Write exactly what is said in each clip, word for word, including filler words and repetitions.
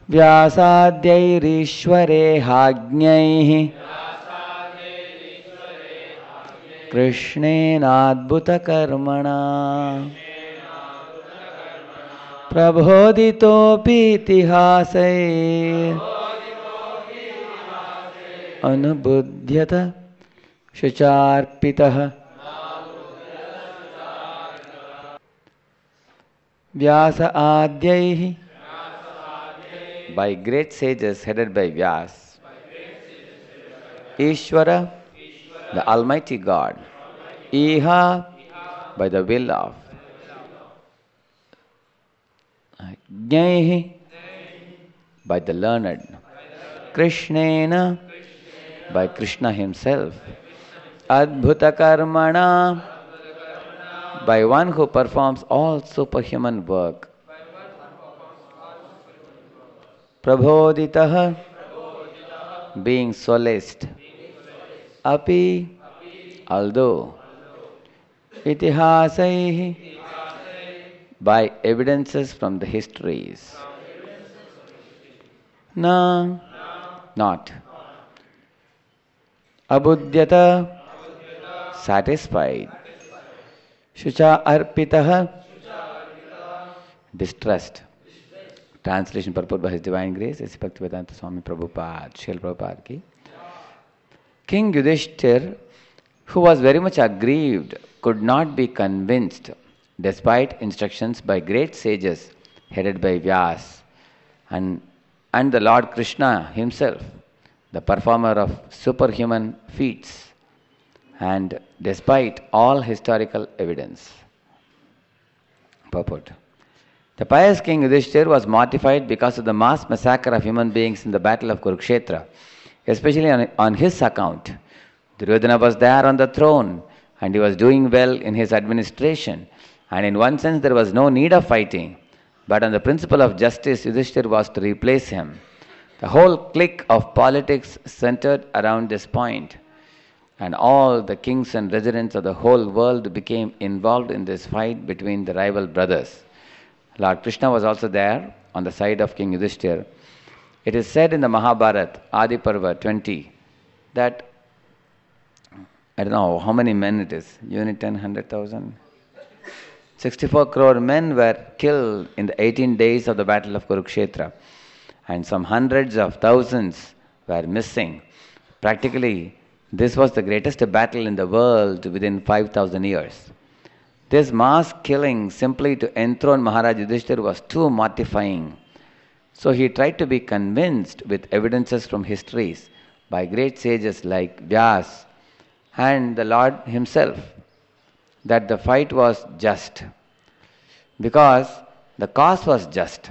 व्यासाद्यैरीश्वरेहाज्ञैः कृष्णेनाद्भुतकर्मणा प्रबोधितोऽपि इतिहासैः अनुबुध्यत शुचार्पितः Vyas आद्यैः by great sages headed by Vyas, Ishvara, the Almighty God, Iha, by the will of, Jnaihi, by the learned, Krishnena, by Krishna himself, Adbhuta Karmana, by one who performs all superhuman work, Prabodhitah, being solaced, Api, although, Itihasaihi, by evidences from the histories, Na, not, Abudhyata, satisfied, Shucha Arpitah, distressed. Translation purport by His Divine Grace, S. Bhaktivedanta Swami Prabhupada, Srila Prabhupada ki. King Yudhishthir, who was very much aggrieved, could not be convinced, despite instructions by great sages headed by Vyas and, and the Lord Krishna himself, the performer of superhuman feats, and despite all historical evidence. Purport. The pious king Yudhishthir was mortified because of the mass massacre of human beings in the battle of Kurukshetra, especially on, on his account. Duryodhana was there on the throne and he was doing well in his administration, and in one sense there was no need of fighting, but on the principle of justice Yudhishthir was to replace him. The whole clique of politics centered around this point, and all the kings and residents of the whole world became involved in this fight between the rival brothers. Lord Krishna was also there on the side of King Yudhishthir. It is said in the Mahabharata, Adi Parva twenty, that I don't know how many men it is, unit ten, one hundred thousand. sixty-four crore men were killed in the eighteen days of the battle of Kurukshetra, and some hundreds of thousands were missing. Practically, this was the greatest battle in the world within five thousand years. This mass killing simply to enthrone Maharaj Yudhishthir was too mortifying. So he tried to be convinced with evidences from histories by great sages like Vyas and the Lord himself that the fight was just, because the cause was just.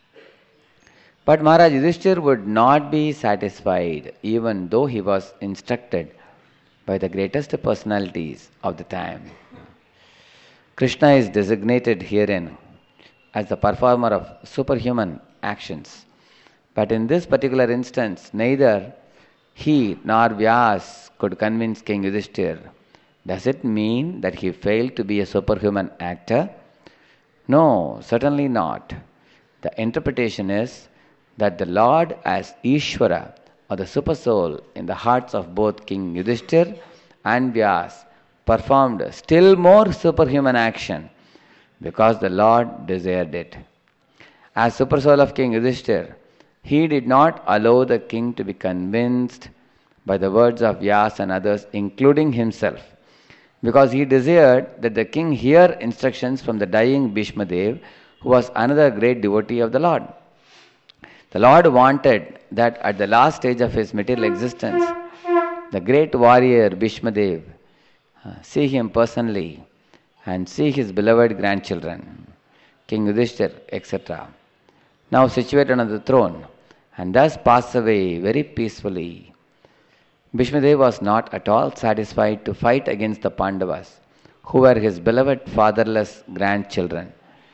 But Maharaj Yudhishthir would not be satisfied even though he was instructed by the greatest personalities of the time. Krishna is designated herein as the performer of superhuman actions. But in this particular instance, neither he nor Vyas could convince King Yudhishthir. Does it mean that he failed to be a superhuman actor? No, certainly not. The interpretation is that the Lord as Ishvara, or the Supersoul in the hearts of both King Yudhishthir and Vyas, performed still more superhuman action because the Lord desired it. As Supersoul of King Yudhishthir, he did not allow the king to be convinced by the words of Vyas and others, including himself, because he desired that the king hear instructions from the dying Bhishma Dev, who was another great devotee of the Lord. The Lord wanted that at the last stage of his material existence, the great warrior Bhishma Dev see him personally and see his beloved grandchildren, King Yudhishthir, et cetera, now situated on the throne, and thus pass away very peacefully. Bhishma Dev was not at all satisfied to fight against the Pandavas, who were his beloved fatherless grandchildren.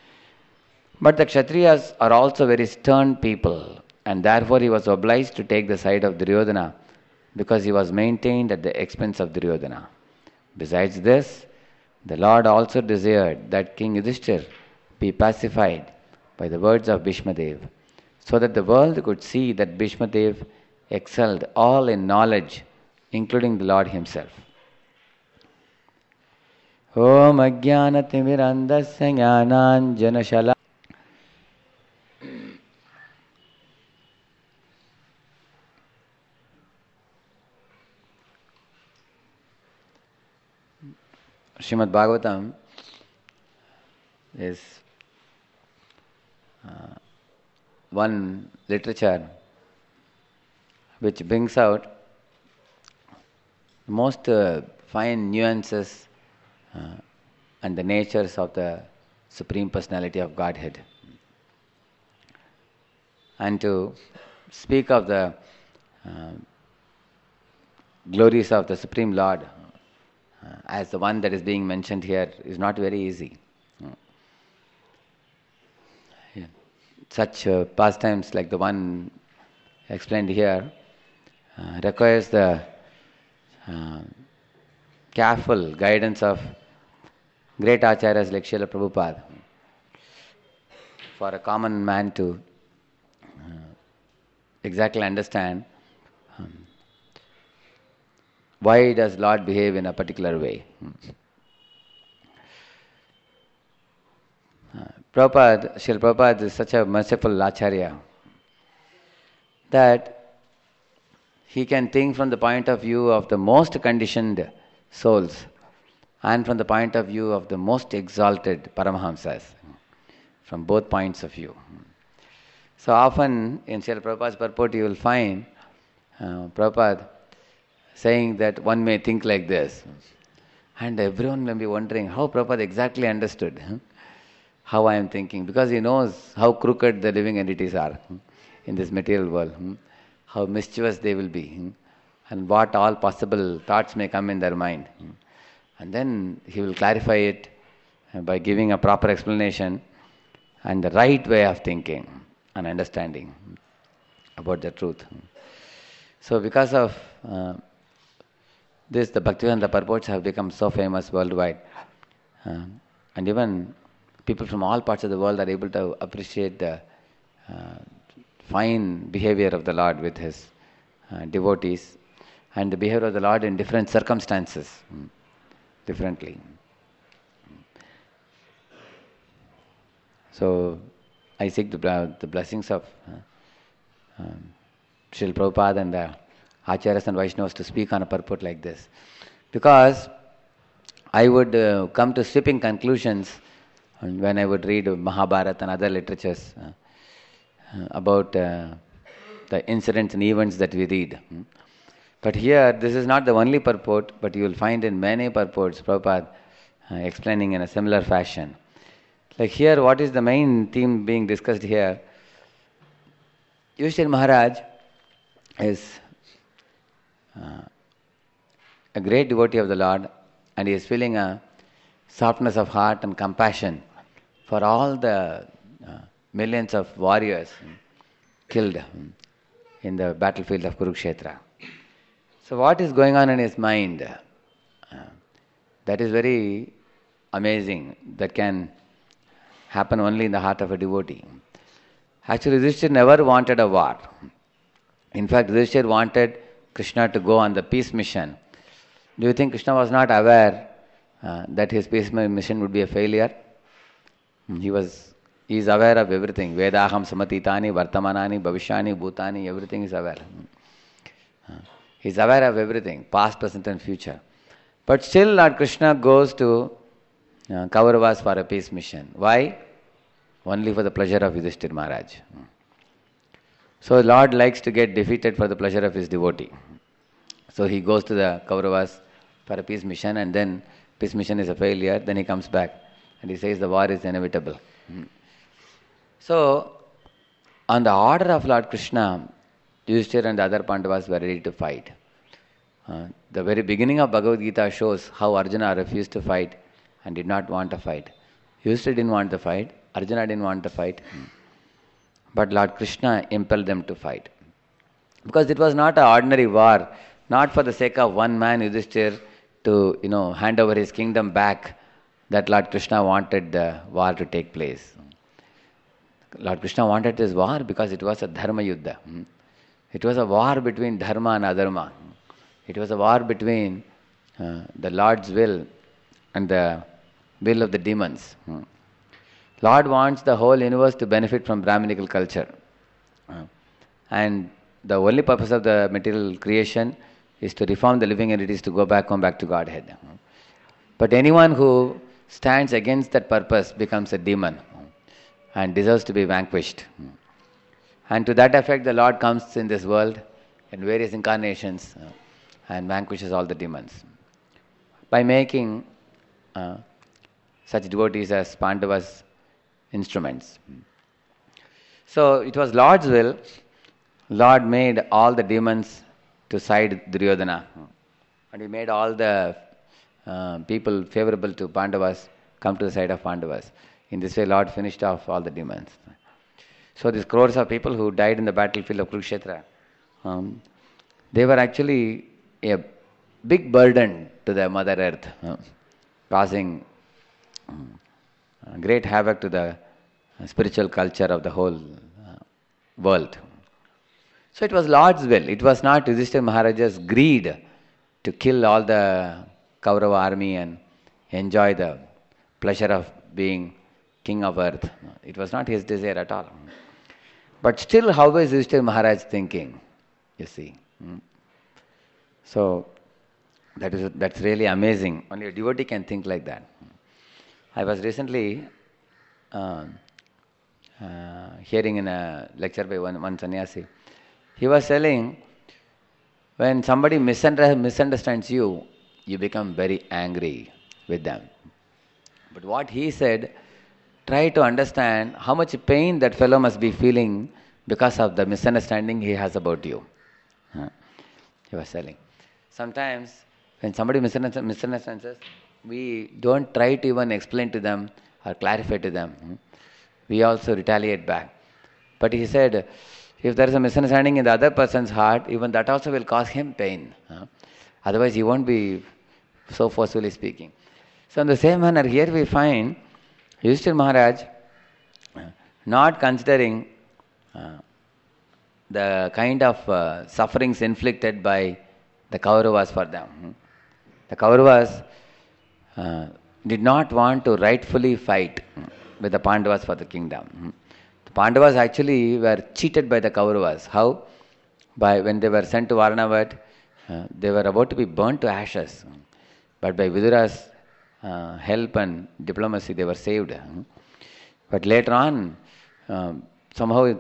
But the Kshatriyas are also very stern people, and therefore he was obliged to take the side of Duryodhana because he was maintained at the expense of Duryodhana. Besides this, the Lord also desired that King Yudhishthir be pacified by the words of Bhishma Dev. so that the world could see that Bhishma Dev excelled all in knowledge, including the Lord himself. Om Ajnanatimirandasya Jnananjanashala. Srimad Bhagavatam is uh, one literature which brings out most uh, fine nuances uh, and the natures of the Supreme Personality of Godhead. And to speak of the uh, glories of the Supreme Lord uh, as the one that is being mentioned here is not very easy. Yeah. Such uh, pastimes like the one explained here uh, requires the uh, careful guidance of great acharyas like Srila Prabhupada for a common man to uh, exactly understand um, why does Lord behave in a particular way. Uh, Prabhupada, Srila Prabhupada is such a merciful acharya that he can think from the point of view of the most conditioned souls and from the point of view of the most exalted Paramahamsas, from both points of view. So often in Srila Prabhupada's purport you will find uh, Prabhupada saying that one may think like this. And everyone may be wondering how Prabhupada exactly understood how I am thinking, because he knows how crooked the living entities are in this material world, how mischievous they will be, and what all possible thoughts may come in their mind. And then he will clarify it by giving a proper explanation and the right way of thinking and understanding about the truth. So because of uh, this, the Bhaktivedanta purports have become so famous worldwide. Uh, and even people from all parts of the world are able to appreciate the uh, fine behavior of the Lord with his uh, devotees and the behavior of the Lord in different circumstances, mm, differently. So, I seek the, the blessings of uh, um, Srila Prabhupada and the Acharyas and Vaishnavas to speak on a purport like this. Because I would uh, come to sweeping conclusions when I would read Mahabharata and other literatures uh, uh, about uh, the incidents and events that we read. But here, this is not the only purport, but you will find in many purports Prabhupada uh, explaining in a similar fashion. Like here, what is the main theme being discussed here? Yudhishthira Maharaj is uh, a great devotee of the Lord, and he is feeling a softness of heart and compassion for all the uh, millions of warriors killed in the battlefield of Kurukshetra. So what is going on in his mind? Uh, that is very amazing. That can happen only in the heart of a devotee. Actually, Yudhishthira never wanted a war. In fact, Yudhishthira wanted Krishna to go on the peace mission. Do you think Krishna was not aware uh, that his peace mission would be a failure? He was, he is aware of everything. Vedaham samatitani, vartamanani, bhavishyani, bhutani, everything is aware. Uh, he is aware of everything, past, present and future. But still Lord Krishna goes to uh, Kauravas for a peace mission. Why? Only for the pleasure of Yudhishthira Maharaj. So Lord likes to get defeated for the pleasure of his devotee. So he goes to the Kauravas for a peace mission, and then peace mission is a failure, then he comes back and he says the war is inevitable. So on the order of Lord Krishna, Yudhishthira and the other Pandavas were ready to fight. Uh, the very beginning of Bhagavad Gita shows how Arjuna refused to fight and did not want to fight. Yudhishthira didn't want to fight, Arjuna didn't want to fight, but Lord Krishna impelled them to fight. Because it was not an ordinary war, not for the sake of one man, Yudhishthira, to you know hand over his kingdom back, that Lord Krishna wanted the war to take place. Lord Krishna wanted this war because it was a dharma yuddha. It was a war between dharma and adharma. It was a war between uh, the Lord's will and the will of the demons. Lord wants the whole universe to benefit from Brahminical culture. Uh, and the only purpose of the material creation is to reform the living entities to go back home, back to Godhead. But anyone who stands against that purpose becomes a demon and deserves to be vanquished. And to that effect, the Lord comes in this world in various incarnations uh, and vanquishes all the demons by making uh, such devotees as Pandavas instruments. So it was Lord's will. Lord made all the demons to side Duryodhana, and he made all the uh, people favorable to Pandavas come to the side of Pandavas. In this way, Lord finished off all the demons. So these crores of people who died in the battlefield of Kurukshetra, um, they were actually a big burden to the Mother Earth, uh, causing um, great havoc to the uh, spiritual culture of the whole uh, world. So it was Lord's will. It was not Yudhishthira Maharaja's greed to kill all the Kaurava army and enjoy the pleasure of being king of earth. It was not his desire at all. But still, how was Yudhishthira Maharaj thinking? You see. So that is that's really amazing. Only a devotee can think like that. I was recently uh, uh, hearing in a lecture by one, one sannyasi. He was telling, when somebody misunder- misunderstands you, you become very angry with them. But what he said, try to understand how much pain that fellow must be feeling because of the misunderstanding he has about you. Huh? He was telling. Sometimes when somebody misunderstands, misunderstands us, we don't try to even explain to them or clarify to them. We also retaliate back. But he said, if there is a misunderstanding in the other person's heart, even that also will cause him pain. Huh? Otherwise, he won't be so forcefully speaking. So in the same manner, here we find Yudhishthira Maharaj uh, not considering uh, the kind of uh, sufferings inflicted by the Kauravas for them. Hmm? The Kauravas uh, did not want to rightfully fight hmm, with the Pandavas for the kingdom. Hmm? The Pandavas actually were cheated by the Kauravas. How? By when they were sent to Varnavad, uh, they were about to be burnt to ashes. But by Vidura's uh, help and diplomacy, they were saved. But later on, um, somehow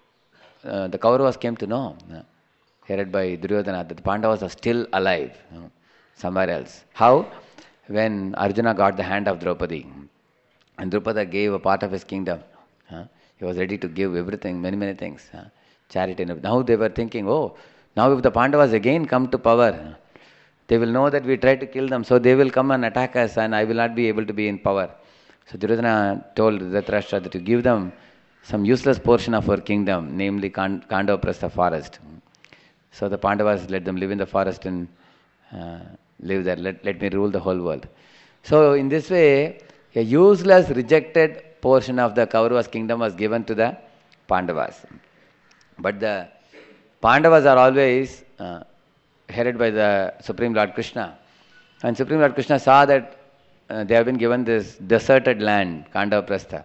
uh, the Kauravas came to know, uh, headed by Duryodhana, that the Pandavas are still alive uh, somewhere else. How? When Arjuna got the hand of Draupadi, and Drupada gave a part of his kingdom. Uh, he was ready to give everything, many, many things. Uh, charity and everything. Now they were thinking, oh, now if the Pandavas again come to power, they will know that we tried to kill them, so they will come and attack us and I will not be able to be in power. So Duryodhana told Dhritarashtra that to give them some useless portion of our kingdom, namely Kandavaprastha forest. So the Pandavas let them live in the forest and uh, live there. Let, let me rule the whole world. So in this way, a useless, rejected portion of the Kauravas' kingdom was given to the Pandavas. But the Pandavas are always uh, headed by the Supreme Lord Krishna. And Supreme Lord Krishna saw that uh, they have been given this deserted land, Kandavaprastha.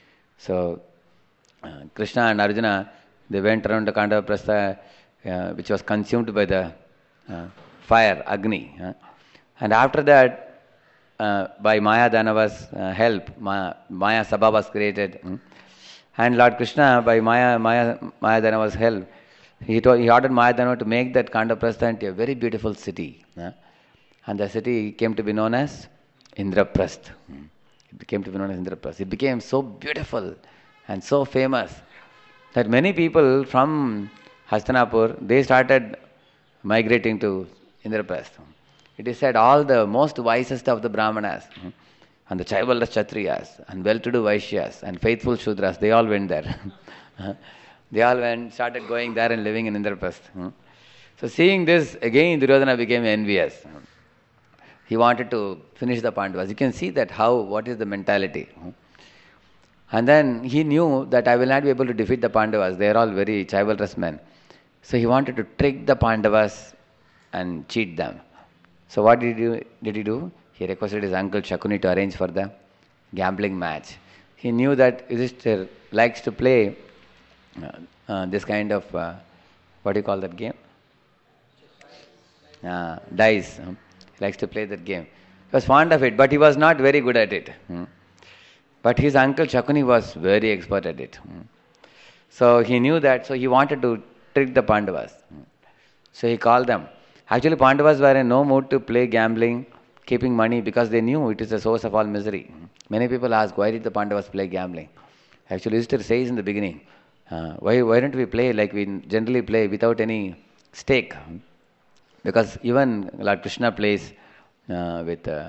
So uh, Krishna and Arjuna, they went around the Kandavaprastha, uh, which was consumed by the uh, fire, Agni. Uh. And after that, uh, by Maya Danava's uh, help, Maya, Maya Sabha was created. Hmm? And Lord Krishna, by Maya, Maya, Maya Danava's help, He, told, he ordered Maya Danava to make that Kandavaprastha into a very beautiful city. Uh, and the city came to be known as Indraprastha. Mm. It came to be known as Indraprastha. It became so beautiful and so famous that many people from Hastinapur, they started migrating to Indraprastha. It is said all the most wisest of the Brahmanas, mm, and the Chaivaldas Kshatriyas, and well-to-do Vaishyas, and faithful Shudras, they all went there. They all went, started going there and living in Indraprastha. Hmm? So seeing this, again Duryodhana became envious. He wanted to finish the Pandavas. You can see that how, what is the mentality. Hmm? And then he knew that I will not be able to defeat the Pandavas. They are all very chivalrous men. So he wanted to trick the Pandavas and cheat them. So what did he do? Did he do? He requested his uncle Shakuni to arrange for the gambling match. He knew that Yudhishthir likes to play uh, uh, this kind of, uh, what do you call that game? Uh, dice. Um, he likes to play that game. He was fond of it, but he was not very good at it. Hmm. But his uncle Shakuni was very expert at it. Hmm. So he knew that, so he wanted to trick the Pandavas. Hmm. So he called them. Actually, Pandavas were in no mood to play gambling, keeping money, because they knew it is the source of all misery. Many people ask, why did the Pandavas play gambling? Actually, Yudhishthira says in the beginning, uh, why, why don't we play like we generally play without any stake? Because even Lord Krishna plays uh, with uh,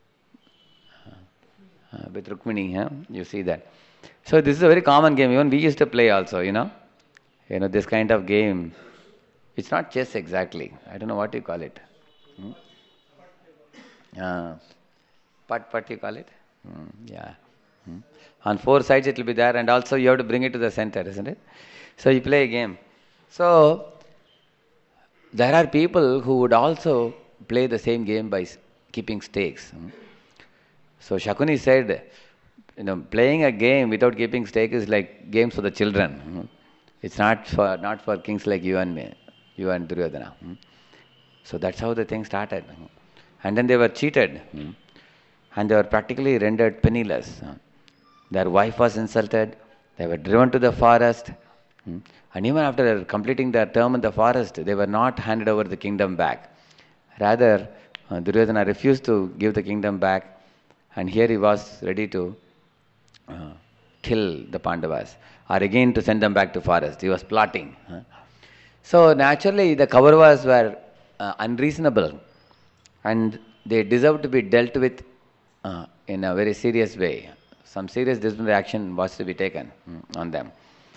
uh, with Rukmini, huh? You see that. So this is a very common game. Even we used to play also, you know. You know, this kind of game. It's not chess exactly. I don't know what you call it. Hmm? Uh, Pat, pat you call it? Hmm, yeah. Hmm. On four sides it will be there, and also you have to bring it to the center, isn't it? So you play a game. So there are people who would also play the same game by keeping stakes. Hmm. So Shakuni said, you know, playing a game without keeping stake is like games for the children. Hmm. It's not for not for kings like you and me, you and Duryodhana. Hmm. So that's how the thing started. Hmm. And then they were cheated. Hmm. And they were practically rendered penniless. Their wife was insulted. They were driven to the forest. And even after completing their term in the forest, they were not handed over the kingdom back. Rather, uh, Duryodhana refused to give the kingdom back. And here he was ready to uh, kill the Pandavas, or again to send them back to forest. He was plotting. So naturally, the Kauravas were uh, unreasonable. And they deserved to be dealt with uh, in a very serious way. Some serious disciplinary action was to be taken mm, on them.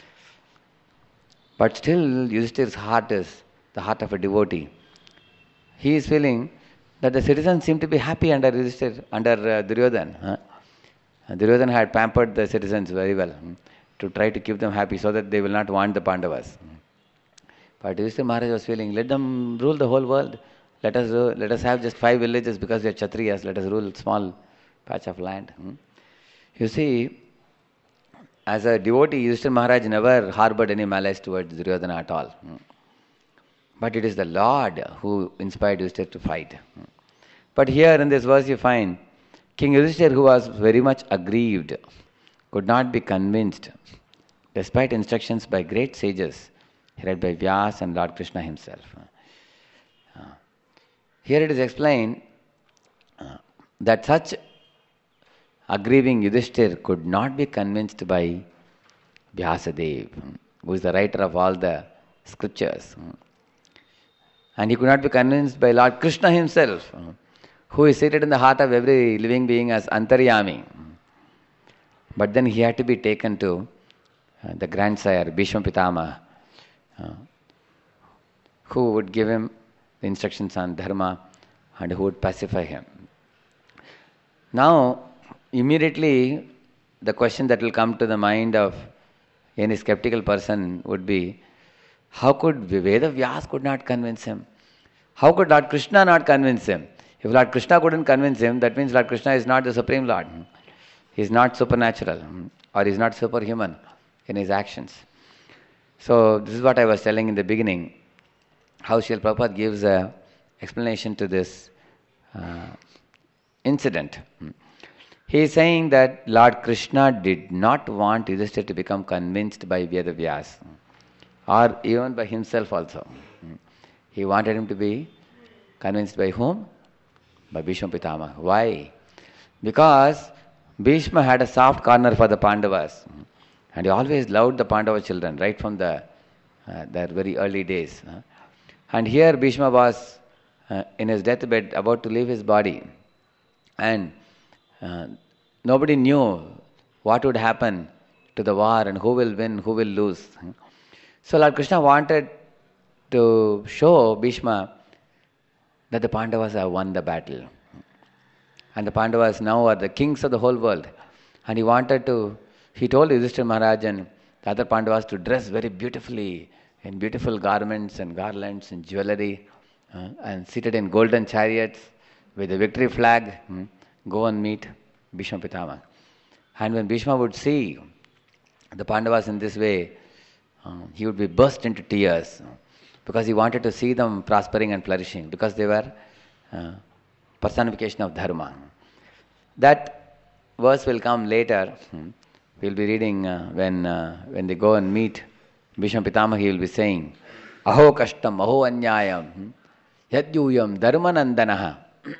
But still, Yudhishthir's heart is the heart of a devotee. He is feeling that the citizens seem to be happy under Yudhishthir, under uh, Duryodhana. Huh? Duryodhana had pampered the citizens very well mm, to try to keep them happy so that they will not want the Pandavas. But Yudhishthir Maharaj was feeling, let them rule the whole world. Let us uh, let us have just five villages because we are Kshatriyas. Let us rule small patch of land. Hmm? You see, as a devotee, Yudhishthira Maharaj never harbored any malice towards Duryodhana at all. Hmm? But it is the Lord who inspired Yudhishthira to fight. Hmm? But here in this verse you find King Yudhishthira, who was very much aggrieved, could not be convinced, despite instructions by great sages, read by Vyas and Lord Krishna himself. Uh, here it is explained uh, that such aggrieving Yudhishthir could not be convinced by Vyasadeva, who is the writer of all the scriptures. And he could not be convinced by Lord Krishna himself, who is seated in the heart of every living being as Antaryami. But then he had to be taken to uh, the grandsire, Bhishma Pitama, uh, who would give him the instructions on dharma and who would pacify him. Now, immediately the question that will come to the mind of any skeptical person would be, how could Viveda Vyas could not convince him? How could Lord Krishna not convince him? If Lord Krishna couldn't convince him, that means Lord Krishna is not the Supreme Lord. He is not supernatural, or he is not superhuman in his actions. So this is what I was telling in the beginning, how Srila Prabhupada gives an explanation to this uh, incident. He is saying that Lord Krishna did not want Yudhishthira to become convinced by Vedavyas, or even by himself also. He wanted him to be convinced by whom? By Bhishma Pitama. Why? Because Bhishma had a soft corner for the Pandavas, and he always loved the Pandava children right from the uh, their very early days. And here Bhishma was uh, in his deathbed about to leave his body, and uh, nobody knew what would happen to the war and who will win, who will lose. So Lord Krishna wanted to show Bhishma that the Pandavas have won the battle. And the Pandavas now are the kings of the whole world. And he wanted to he told Yudhishthira Maharaj and the other Pandavas to dress very beautifully in beautiful garments and garlands and jewelry, uh, and seated in golden chariots with a victory flag, hmm, go and meet Bhishma Pitama. And when Bhishma would see the Pandavas in this way, uh, he would be burst into tears, uh, because he wanted to see them prospering and flourishing, because they were uh, personification of dharma. That verse will come later. Hmm. We'll be reading uh, when uh, when they go and meet Bhishma Pitama, he will be saying, Aho kashtam, aho anyayam, yadyuyam dharmanandanaha.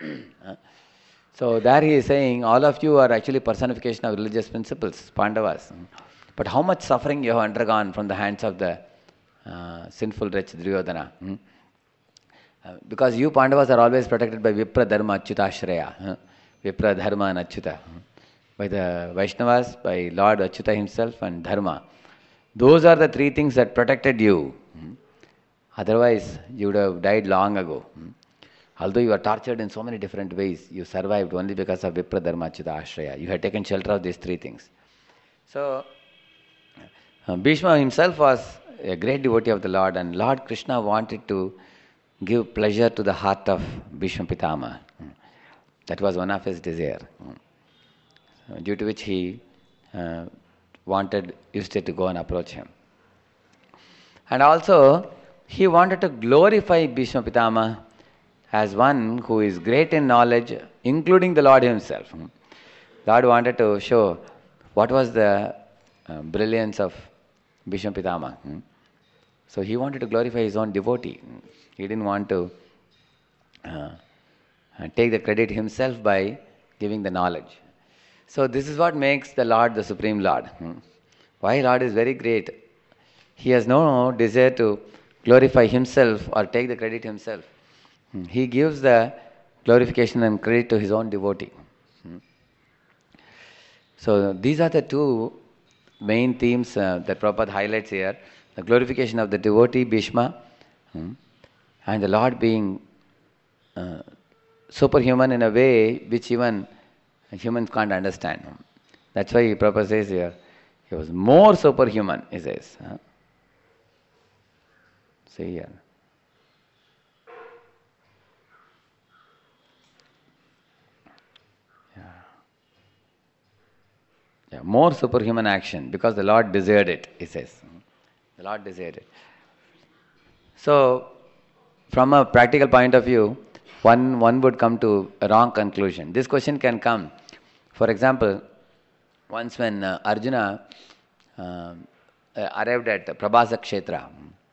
So there he is saying, all of you are actually personification of religious principles, Pandavas. But how much suffering you have undergone from the hands of the uh, sinful wretch Duryodhana. Hmm? Uh, because you Pandavas are always protected by Vipra Dharma Achyuta Ashraya. Huh? Vipra Dharma and Achyuta. Hmm? By the Vaishnavas, by Lord Achyuta himself and Dharma. Those are the three things that protected you. Hmm? Otherwise, you would have died long ago. Hmm? Although you were tortured in so many different ways, you survived only because of Vipra Dharma Achyuta Ashraya. You had taken shelter of these three things. So, uh, Bhishma himself was a great devotee of the Lord, and Lord Krishna wanted to give pleasure to the heart of Bhishma Pitama. Hmm? That was one of his desire. Hmm? So, due to which he uh, wanted Yudhishthira to go and approach him. And also, he wanted to glorify Bhishma Pitama as one who is great in knowledge, including the Lord himself. Lord wanted to show what was the uh, brilliance of Bhishma Pitama. So he wanted to glorify his own devotee. He didn't want to uh, take the credit himself by giving the knowledge. So this is what makes the Lord the Supreme Lord. Why Lord is very great? He has no desire to glorify himself or take the credit himself. He gives the glorification and credit to his own devotee. So these are the two main themes uh, that Prabhupada highlights here. The glorification of the devotee Bhishma, hmm, and the Lord being uh, superhuman in a way which even humans can't understand. That's why Prabhupada says here, he was more superhuman, he says. Huh? See here. Yeah. Yeah, more superhuman action, because the Lord desired it, he says. The Lord desired it. So, from a practical point of view, one, one would come to a wrong conclusion. This question can come. For example, once when uh, Arjuna uh, arrived at Prabhasa Kshetra,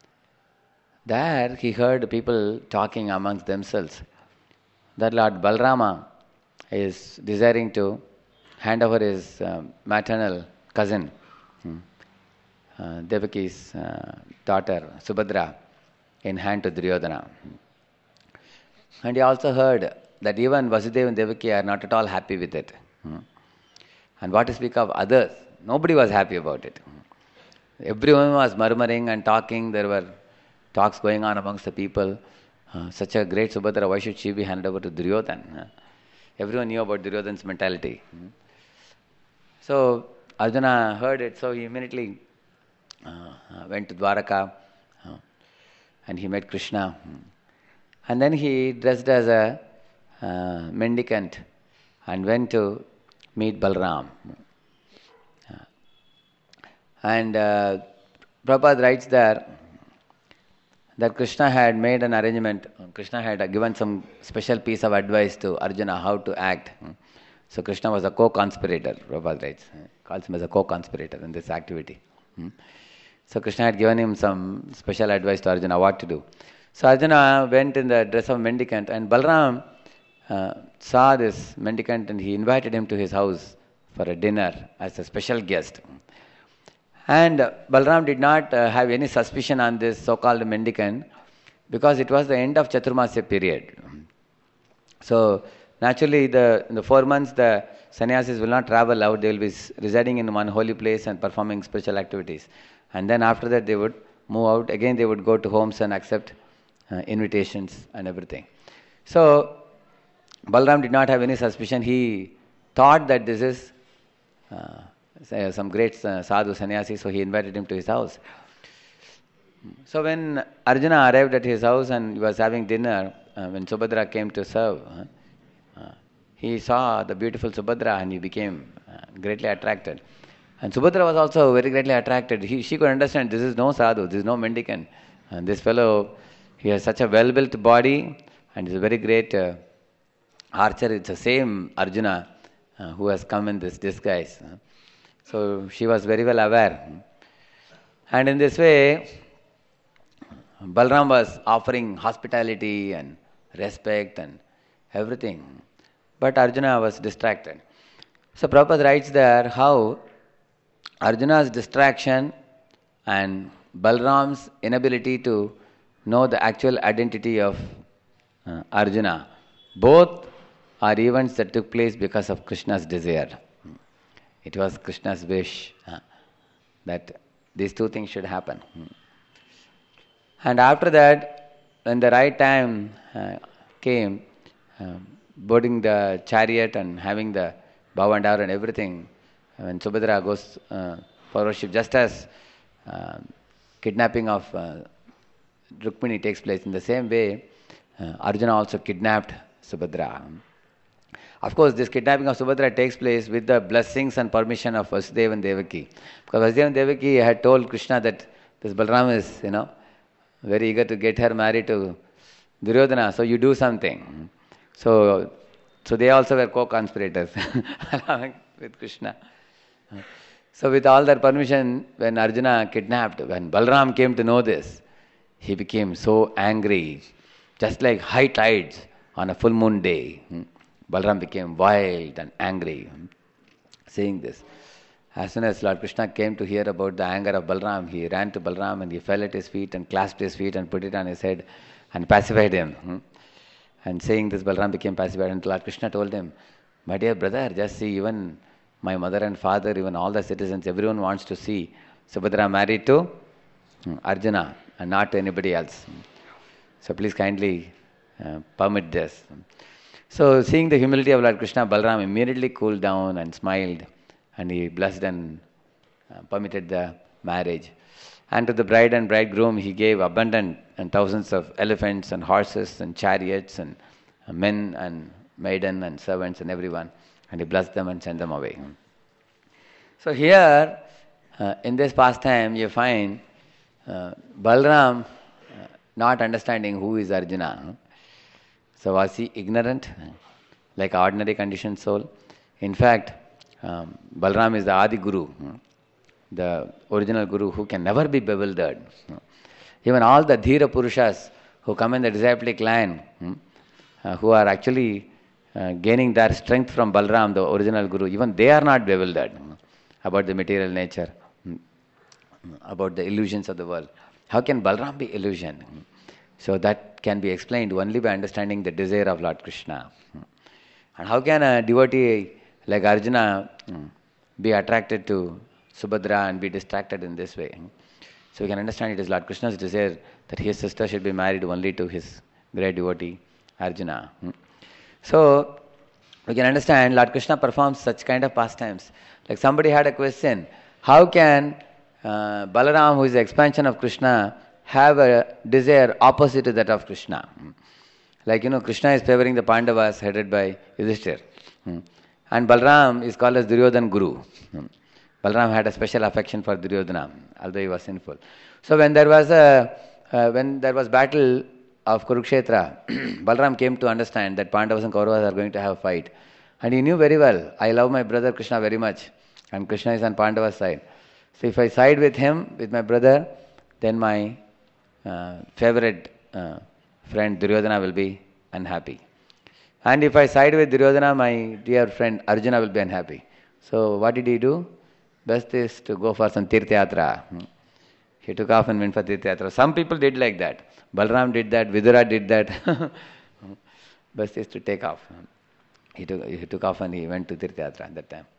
there he heard people talking amongst themselves that Lord Balarama is desiring to hand over his uh, maternal cousin, hmm, uh, Devaki's uh, daughter Subhadra, in hand to Duryodhana. And he also heard that even Vasudeva and Devaki are not at all happy with it. Hmm. And what to speak of others? Nobody was happy about it. Everyone was murmuring and talking. There were talks going on amongst the people. Uh, such a great Subhadra, why should she be handed over to Duryodhana? Uh, everyone knew about Duryodhana's mentality. Hmm. So Arjuna heard it, so he immediately uh, went to Dwaraka uh, and he met Krishna. Hmm. And then he dressed as a uh, mendicant and went to meet Balram. Uh, and uh, Prabhupada writes there that Krishna had made an arrangement. Krishna had given some special piece of advice to Arjuna how to act. So Krishna was a co-conspirator, Prabhupada writes. Calls him as a co-conspirator in this activity. So Krishna had given him some special advice to Arjuna what to do. So Arjuna went in the dress of mendicant, and Balram uh, saw this mendicant and he invited him to his house for a dinner as a special guest. And uh, Balram did not uh, have any suspicion on this so-called mendicant because it was the end of Chaturmasya period. So naturally the, in the four months the sannyasis will not travel out, they will be residing in one holy place and performing spiritual activities. And then after that they would move out, again they would go to homes and accept Uh, invitations and everything. So Balram did not have any suspicion. He thought that this is uh, some great uh, sadhu sannyasi, so he invited him to his house. So when Arjuna arrived at his house and he was having dinner, uh, when Subhadra came to serve, uh, uh, he saw the beautiful Subhadra and he became uh, greatly attracted. And Subhadra was also very greatly attracted. He, she could understand this is no sadhu, this is no mendicant. And this fellow, he has such a well-built body and is a very great uh, archer. It's the same Arjuna uh, who has come in this disguise. So she was very well aware. And in this way, Balram was offering hospitality and respect and everything. But Arjuna was distracted. So Prabhupada writes there how Arjuna's distraction and Balram's inability to know the actual identity of uh, Arjuna, both are events that took place because of Krishna's desire. It was Krishna's wish uh, that these two things should happen. And after that, when the right time uh, came, uh, boarding the chariot and having the bow and arrow and everything, when Subhadra goes uh, for worship, just as uh, kidnapping of uh, Rukmini takes place, in the same way, uh, Arjuna also kidnapped Subhadra. Of course, this kidnapping of Subhadra takes place with the blessings and permission of Vasudeva and Devaki. Because Vasudeva and Devaki had told Krishna that this Balram is, you know, very eager to get her married to Duryodhana, so you do something. So, so they also were co-conspirators with Krishna. So with all their permission, when Arjuna kidnapped, when Balram came to know this, he became so angry, just like high tides on a full moon day. Balram became wild and angry, seeing this. As soon as Lord Krishna came to hear about the anger of Balram, he ran to Balram and he fell at his feet and clasped his feet and put it on his head and pacified him. And saying this, Balram became pacified, and Lord Krishna told him, "My dear brother, just see, even my mother and father, even all the citizens, everyone wants to see Subhadra married to Arjuna and not to anybody else. So please kindly uh, permit this." So seeing the humility of Lord Krishna, Balram immediately cooled down and smiled, and he blessed and uh, permitted the marriage. And to the bride and bridegroom he gave abundant and thousands of elephants and horses and chariots and uh, men and maiden and servants and everyone. And he blessed them and sent them away. So here, uh, in this pastime, you find uh, Balram uh, not understanding who is Arjuna. So was he ignorant, like ordinary conditioned soul? In fact, um, Balram is the Adi Guru, the original Guru who can never be bewildered. Even all the Dhira Purushas who come in the disciplic line, uh, who are actually uh, gaining their strength from Balram, the original Guru, even they are not bewildered about the material nature, about the illusions of the world. How can Balram be illusion? So that can be explained only by understanding the desire of Lord Krishna. And how can a devotee like Arjuna be attracted to Subhadra and be distracted in this way? So we can understand it is Lord Krishna's desire that his sister should be married only to his great devotee Arjuna. So we can understand Lord Krishna performs such kind of pastimes. Like somebody had a question, how can uh, Balaram, who is the expansion of Krishna, have a desire opposite to that of Krishna? Like, you know, Krishna is favoring the Pandavas headed by Yudhishthir. And Balram is called as Duryodhan Guru. Balram had a special affection for Duryodhana, although he was sinful. So when there was a uh, when there was battle of Kurukshetra, Balram came to understand that Pandavas and Kauravas are going to have a fight. And he knew very well, I love my brother Krishna very much, and Krishna is on Pandava's side. So if I side with him, with my brother, then my uh, favorite uh, friend Duryodhana will be unhappy. And if I side with Duryodhana, my dear friend Arjuna will be unhappy. So what did he do? Best is to go for some Tirthayatra. He took off and went for Tirthayatra. Some people did like that. Balram did that, Vidura did that. Best is to take off. He took, he took off and he went to Tirthayatra at that time.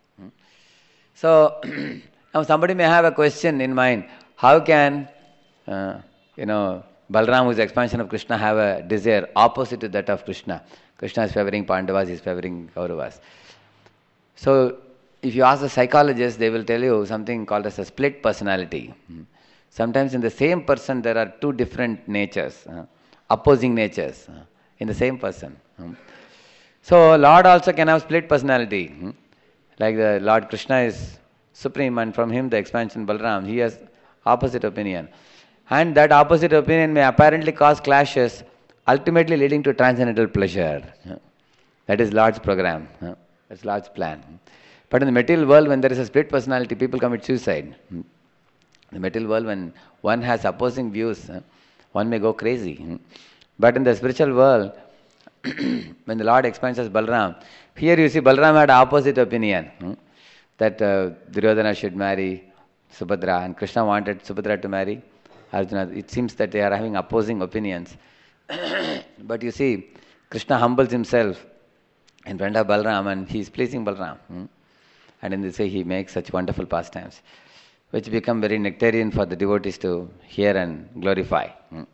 So, now somebody may have a question in mind. How can, uh, you know, Balram, who is the expansion of Krishna, have a desire opposite to that of Krishna? Krishna is favoring Pandavas, he is favoring Kauravas. So, if you ask the psychologists, they will tell you something called as a split personality. Sometimes in the same person there are two different natures, uh, opposing natures uh, in the same person. So Lord also can have split personality. Like the Lord Krishna is supreme and from him the expansion Balaram, he has opposite opinion. And that opposite opinion may apparently cause clashes, ultimately leading to transcendental pleasure. That is Lord's program. That's Lord's plan. But in the material world, when there is a split personality, people commit suicide. In the material world, when one has opposing views, one may go crazy. But in the spiritual world, when the Lord expands as Balaram, here you see Balaram had opposite opinion, that uh, Duryodhana should marry Subhadra and Krishna wanted Subhadra to marry Arjuna. It seems that they are having opposing opinions. But you see, Krishna humbles himself in front of Balaram and he is pleasing Balaram. And in this way he makes such wonderful pastimes, which become very nectarian for the devotees to hear and glorify.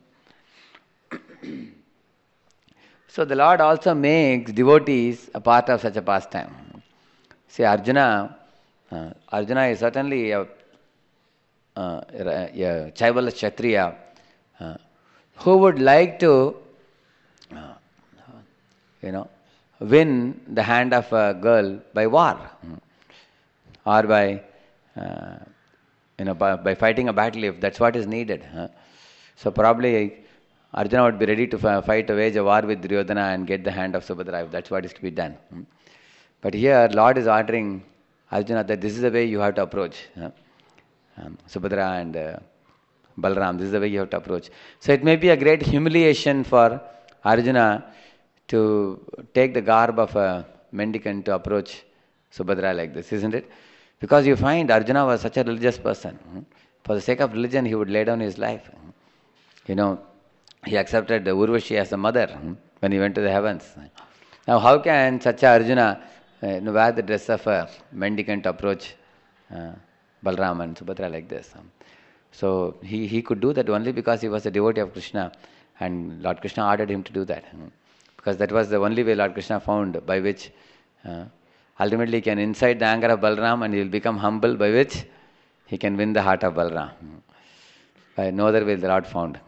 So the Lord also makes devotees a part of such a pastime. See, Arjuna, uh, Arjuna is certainly a, uh, a Chaivala Kshatriya uh, who would like to, uh, you know, win the hand of a girl by war, or by, uh, you know, by, by fighting a battle if that's what is needed. Huh? So probably Arjuna would be ready to fight a wage a war with Duryodhana and get the hand of Subhadra if that's what is to be done. But here Lord is ordering Arjuna that this is the way you have to approach huh? um, Subhadra and uh, Balaram. This is the way you have to approach. So it may be a great humiliation for Arjuna to take the garb of a mendicant to approach Subhadra like this, isn't it? Because you find Arjuna was such a religious person. For the sake of religion, he would lay down his life. You know, he accepted Urvashi as a mother when he went to the heavens. Now, how can such a Arjuna uh, wear the dress of a mendicant approach uh, Balaram and Subhadra like this? So he, he could do that only because he was a devotee of Krishna, and Lord Krishna ordered him to do that. Because that was the only way Lord Krishna found by which uh, ultimately he can incite the anger of Balaram and he will become humble, by which he can win the heart of Balaram. By no other way the Lord found.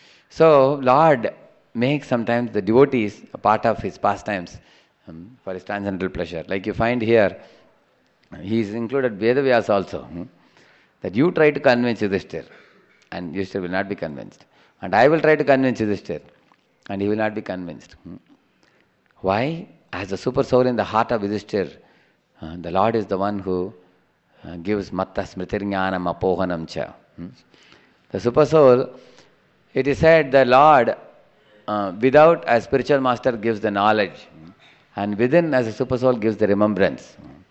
So Lord makes sometimes the devotees a part of his pastimes um, for his transcendental pleasure. Like you find here, he's included Vedavyas also. Hmm? That you try to convince Yudhishthir and Yudhishthir will not be convinced. And I will try to convince Yudhishthir and he will not be convinced. Hmm? Why? As the super soul in the heart of Yudhishthir, uh, the Lord is the one who uh, gives matta smritirjnanam apohanam cha. Hmm? The super soul, it is said the Lord, uh, without a spiritual master, gives the knowledge, and within, as a super soul, gives the remembrance.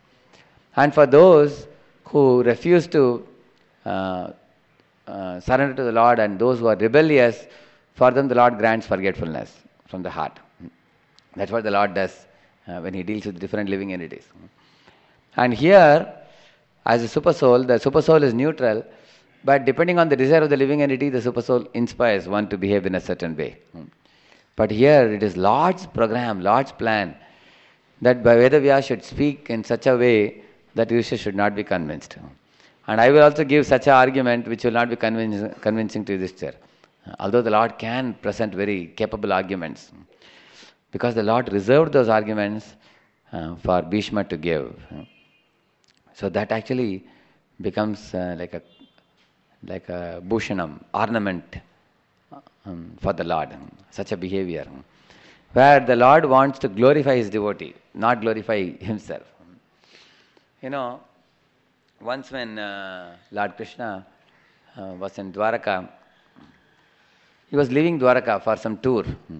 And for those who refuse to uh, uh, surrender to the Lord and those who are rebellious, for them the Lord grants forgetfulness from the heart. That's what the Lord does uh, when He deals with different living entities. And here, as a super soul, the super soul is neutral, but depending on the desire of the living entity, the super soul inspires one to behave in a certain way. But here it is Lord's program, Lord's plan, that Vedavyas should speak in such a way that Yudhishthira should not be convinced. And I will also give such an argument which will not be convinc- convincing to Yudhishthira. Although the Lord can present very capable arguments, because the Lord reserved those arguments uh, for Bhishma to give. So that actually becomes uh, like a like a bhushanam, ornament um, for the Lord, such a behavior, where the Lord wants to glorify His devotee, not glorify Himself. You know, once when uh, Lord Krishna uh, was in Dwaraka, he was leaving Dwaraka for some tour,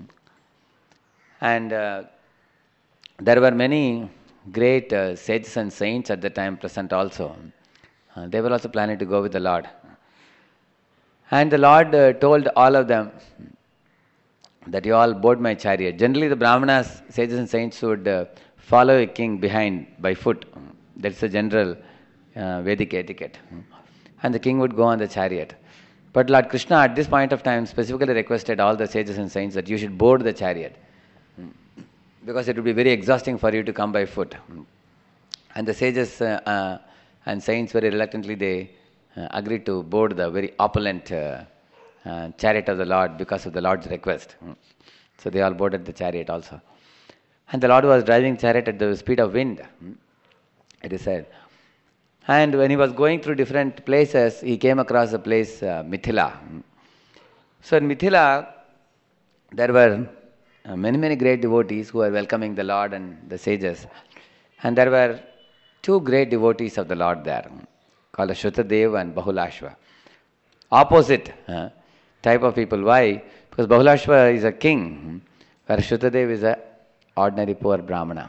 and uh, there were many great uh, sages and saints at the time present also. Uh, they were also planning to go with the Lord. And the Lord uh, told all of them that you all board my chariot. Generally the Brahmanas, sages and saints would uh, follow a king behind by foot. That's the general uh, Vedic etiquette. And the king would go on the chariot. But Lord Krishna at this point of time specifically requested all the sages and saints that you should board the chariot, because it would be very exhausting for you to come by foot. And the sages uh, uh, and saints very reluctantly they uh, agreed to board the very opulent uh, uh, chariot of the Lord because of the Lord's request. So they all boarded the chariot also. And the Lord was driving chariot at the speed of wind, it is said. And when he was going through different places, he came across a place, uh, Mithila. So in Mithila, there were uh, many, many great devotees who were welcoming the Lord and the sages. And there were two great devotees of the Lord there, called Shrutadev and Bahulashva. Opposite uh, type of people. Why? Because Bahulashva is a king, where Shrutadev is a ordinary poor Brahmana.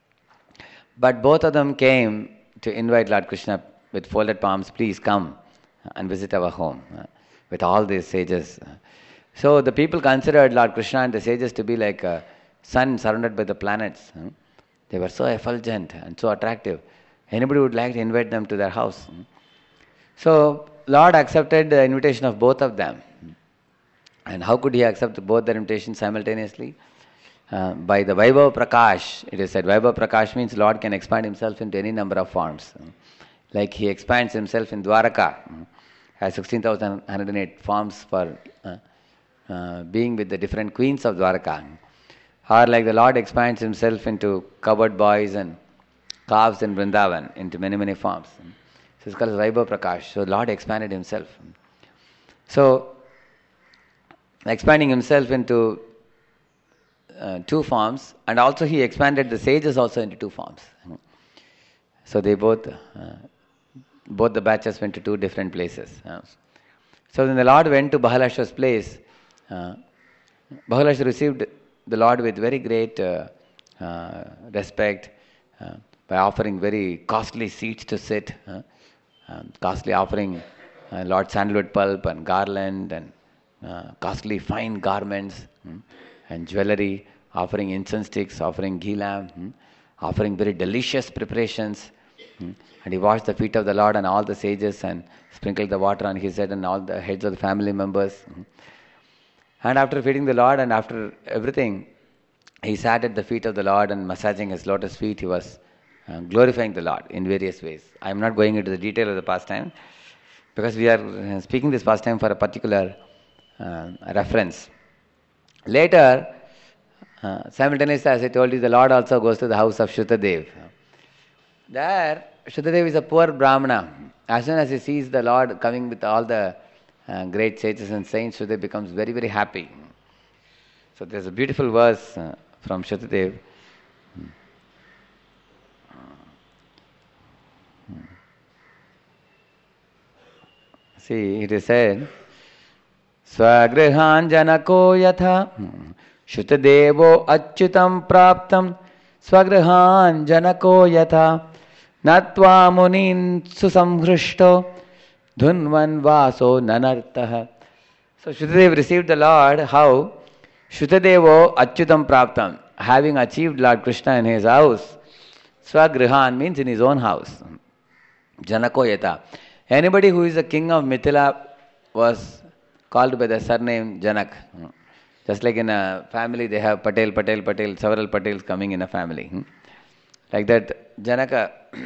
But both of them came to invite Lord Krishna with folded palms, please come and visit our home uh, with all these sages. So the people considered Lord Krishna and the sages to be like a sun surrounded by the planets. Uh. They were so effulgent and so attractive. Anybody would like to invite them to their house. So Lord accepted the invitation of both of them. And how could he accept both their invitations simultaneously? Uh, by the Vaibhava Prakash, it is said. Vaibhava Prakash means Lord can expand himself into any number of forms. Like he expands himself in Dwaraka, has sixteen thousand one hundred eight forms for uh, uh, being with the different queens of Dwaraka. Or like the Lord expands himself into cowherd boys and calves in Vrindavan, into many, many forms. So it's called Vaibhava Prakash. So Lord expanded himself. So, expanding himself into uh, two forms, and also he expanded the sages also into two forms. So they both, uh, both the batches went to two different places. Uh. So when the Lord went to Bahulashva's place, uh, Bahulashva received the Lord with very great uh, uh, respect uh, by offering very costly seats to sit, uh, um, costly offering uh, Lord sandalwood pulp and garland and uh, costly fine garments um, and jewelry, offering incense sticks, offering ghee lamp, um, offering very delicious preparations. Um, and he washed the feet of the Lord and all the sages and sprinkled the water on his head and all the heads of the family members. Um, And after feeding the Lord and after everything, he sat at the feet of the Lord and massaging his lotus feet, he was uh, glorifying the Lord in various ways. I am not going into the detail of the pastime because we are uh, speaking this pastime for a particular uh, reference. Later, uh, simultaneously, as I told you, the Lord also goes to the house of Shrutadev. There, Shrutadev is a poor Brahmana. As soon as he sees the Lord coming with all the Uh, great sages and saints, Shrutadev becomes very, very happy. So there's a beautiful verse uh, from Shrutadev. See, it is said, Swagrihan janako yatha Shrutadevo achyutam praptam Swagrihan janako yatha Natva munin susamhrishto Dhunvan vaso nanartaha. So Shrutadev received the Lord how? Shrutadevo achyutam praptam. Having achieved Lord Krishna in his house. Swagrihan means in his own house. Janako yata. Anybody who is the king of Mithila was called by the surname Janak. Just like in a family they have Patel, Patel, Patel, several Patels coming in a family. Like that Janaka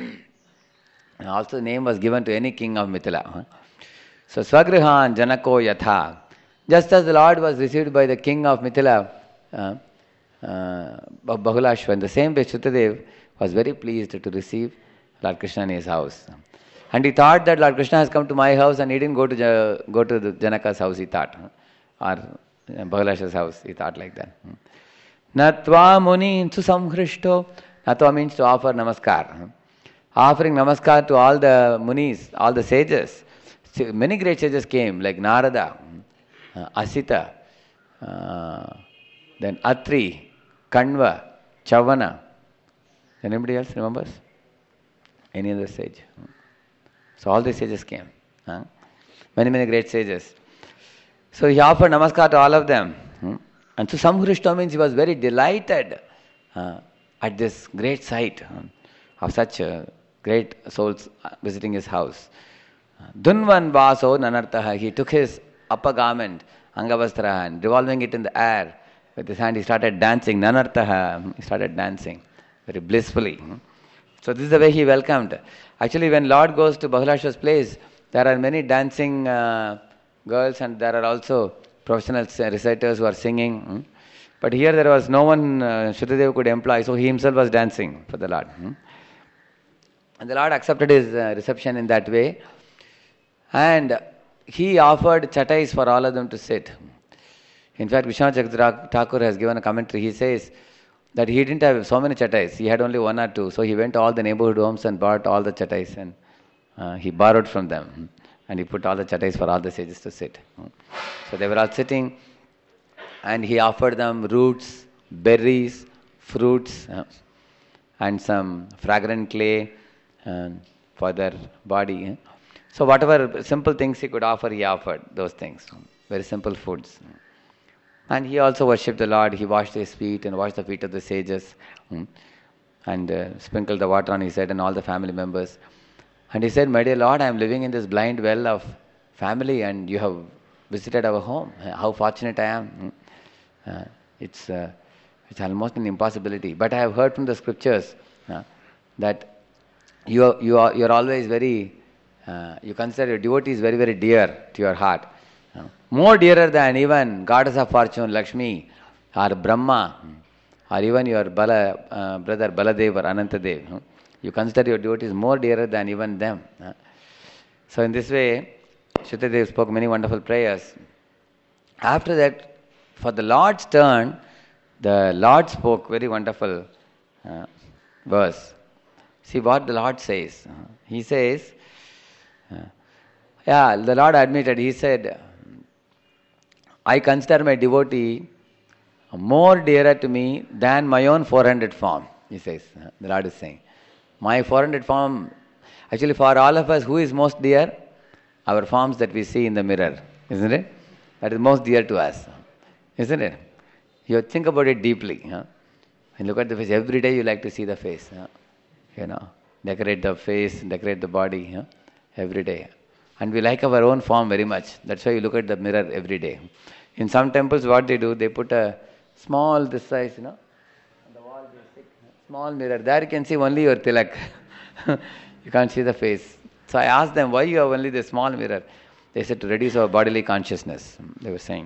also the name was given to any king of Mithila. So Swagrihan Janako Yatha. Just as the Lord was received by the king of Mithila, uh, uh, Bahulashva, in the same way Shrutadev was very pleased to receive Lord Krishna in his house. And he thought that Lord Krishna has come to my house and he didn't go to go to the Janaka's house, he thought. Or Bahulashva's house, he thought like that. Natva muni susamhrishto. Natva means to offer namaskar. Offering namaskar to all the munis, all the sages. Many great sages came, like Narada, uh, Asita, uh, then Atri, Kanva, Chavana. Anybody else remembers? Any other sage? So all these sages came. Huh? Many, many great sages. So he offered namaskar to all of them. Hmm? And so Samhrishta means he was very delighted uh, at this great sight uh, of such uh, great souls visiting his house. Dhunvan vaso nanartaha. He took his upper garment, Angavastra, and revolving it in the air with his hand, he started dancing. Nanartaha. He started dancing very blissfully. So this is the way he welcomed. Actually, when Lord goes to Bahulasha's place, there are many dancing uh, girls and there are also professional reciters who are singing. Hmm? But here there was no one uh, Shrutadeva could employ, so he himself was dancing for the Lord. Hmm? And the Lord accepted his uh, reception in that way. And he offered chatais for all of them to sit. In fact, Vishwanath Thakur has given a commentary. He says that he didn't have so many chatais. He had only one or two. So he went to all the neighborhood homes and bought all the chatais and uh, he borrowed from them. And he put all the chatais for all the sages to sit. So they were all sitting and he offered them roots, berries, fruits uh, and some fragrant clay uh, for their body. So whatever simple things he could offer, he offered those things. Very simple foods. And he also worshipped the Lord. He washed his feet and washed the feet of the sages and uh, sprinkled the water on his head and all the family members. And he said, my dear Lord, I am living in this blind well of family and you have visited our home. How fortunate I am. Uh, it's, uh, it's almost an impossibility. But I have heard from the scriptures uh, that you are, you are, you are always very, uh, you consider your devotees very, very dear to your heart. Uh, more dearer than even goddess of fortune, Lakshmi, or Brahma, or even your Bala, uh, brother Baladev or Anantadev. Uh, you consider your devotees more dearer than even them. Uh, so in this way, Shrutadev spoke many wonderful prayers. After that, for the Lord's turn, the Lord spoke very wonderful uh, verse. See what the Lord says. Uh, he says, uh, yeah, the Lord admitted, he said, I consider my devotee more dearer to me than my own four hundred form, he says. Uh, the Lord is saying. My four hundred form, actually for all of us, who is most dear? Our forms that we see in the mirror, isn't it? That is most dear to us, isn't it? You think about it deeply. Huh? And look at the face. Every day you like to see the face. Huh? You know, decorate the face, decorate the body, huh? Every day. And we like our own form very much. That's why you look at the mirror every day. In some temples, what they do, they put a small, this size, you know, on the wall, they stick a small mirror. There you can see only your tilak. You can't see the face. So I asked them, why you have only the small mirror? They said, to reduce our bodily consciousness, they were saying.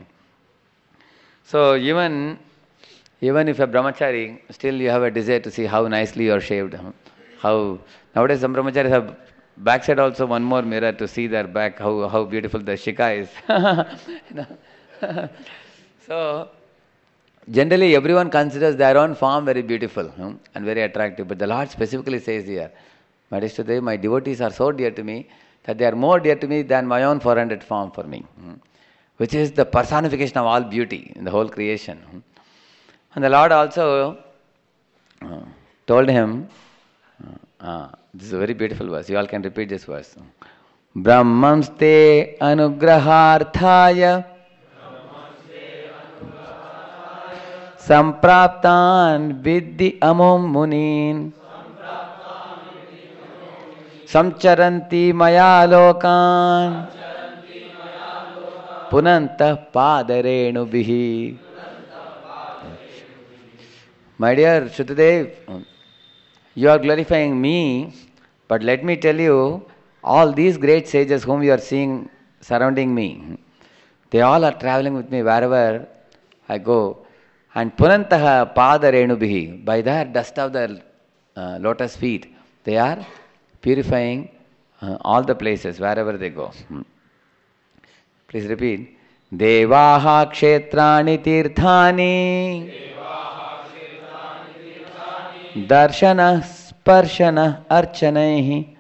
So even, even if a brahmachari, still you have a desire to see how nicely you are shaved. Huh? How, nowadays some brahmacharis have backside also one more mirror to see their back, how, how beautiful the shika is. You know? So, generally everyone considers their own form very beautiful hmm, and very attractive. But the Lord specifically says here, my Ishtadev, my devotees are so dear to me that they are more dear to me than my own four hundred form for me, hmm, which is the personification of all beauty in the whole creation. Hmm. And the Lord also uh, told him, uh, uh, this is a very beautiful verse, you all can repeat this verse. Brahmamste anugraharthaya sampraptan vidhi amom munin samcharanti maya lokan punantah padarenu bihi. My dear Shrutadev, you are glorifying me, but let me tell you, all these great sages whom you are seeing surrounding me, they all are traveling with me wherever I go. And punantaha padarenu bihi, by the dust of the uh, lotus feet, they are purifying uh, all the places wherever they go. Hmm. Please repeat. Devaha kshetrani tirthani darshana sparshana archanaihi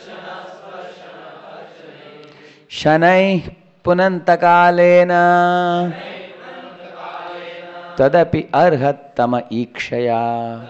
shanai punantakalena tadapi arhattama ikshaya.